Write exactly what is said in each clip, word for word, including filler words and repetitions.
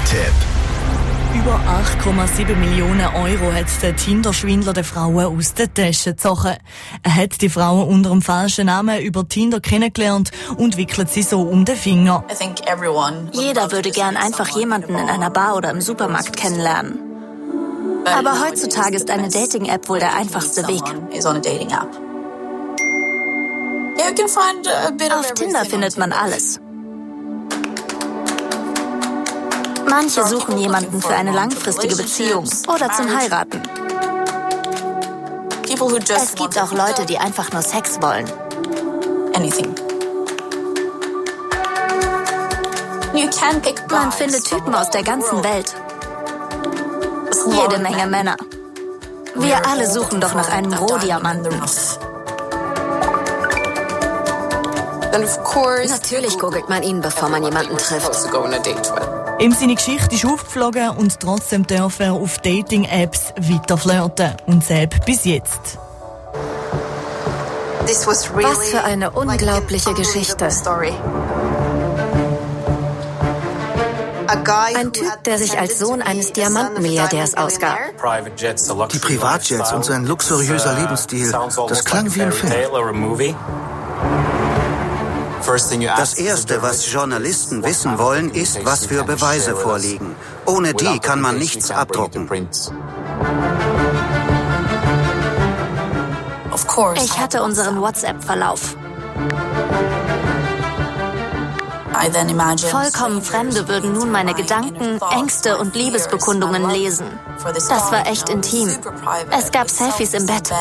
Streaming-Tipp. Über acht Komma sieben Millionen Euro hat der Tinder-Schwindler den Frauen aus der Tasche gezogen. Er hat die Frauen unter dem falschen Namen über Tinder kennengelernt und wickelt sie so um den Finger. Jeder würde gern einfach jemanden in einer Bar oder im Supermarkt kennenlernen. Aber heutzutage ist eine Dating-App wohl der einfachste Weg. Auf Tinder findet man alles. Manche suchen jemanden für eine langfristige Beziehung oder zum Heiraten. Es gibt auch Leute, die einfach nur Sex wollen. Man findet Typen aus der ganzen Welt. Jede Menge Männer. Wir alle suchen doch nach einem Rohdiamanten. Natürlich googelt man ihn, bevor man jemanden trifft. Ihm seine Geschichte ist aufgeflogen und trotzdem darf er auf Dating-Apps weiter flirten. Und selbst bis jetzt. Was für eine unglaubliche Geschichte. Ein Typ, der sich als Sohn eines Diamantenmilliardärs ausgab. Die Privatjets und sein luxuriöser Lebensstil, das klang wie ein Film. Das Erste, was Journalisten wissen wollen, ist, was für Beweise vorliegen. Ohne die kann man nichts abdrucken. Ich hatte unseren WhatsApp-Verlauf. Vollkommen Fremde würden nun meine Gedanken, Ängste und Liebesbekundungen lesen. Das war echt intim. Es gab Selfies im Bett.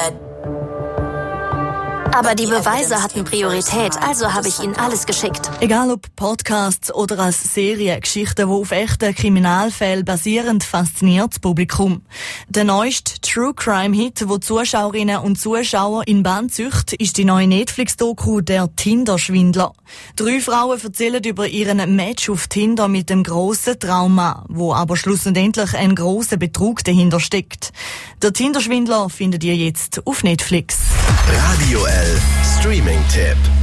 Aber die Beweise hatten Priorität, also habe ich ihnen alles geschickt. Egal ob Podcasts oder als Serie, Geschichten, die auf echten Kriminalfällen basieren, fasziniert das Publikum. Der neueste True-Crime-Hit, wo Zuschauerinnen und Zuschauer in Bann zücht, ist die neue Netflix-Doku «Der Tinder-Schwindler». Drei Frauen erzählen über ihren Match auf Tinder mit dem grossen Trauma, wo aber schlussendlich ein grosser Betrug dahinter steckt. «Der Tinder-Schwindler» findet ihr jetzt auf Netflix. Radio L Streaming-Tipp.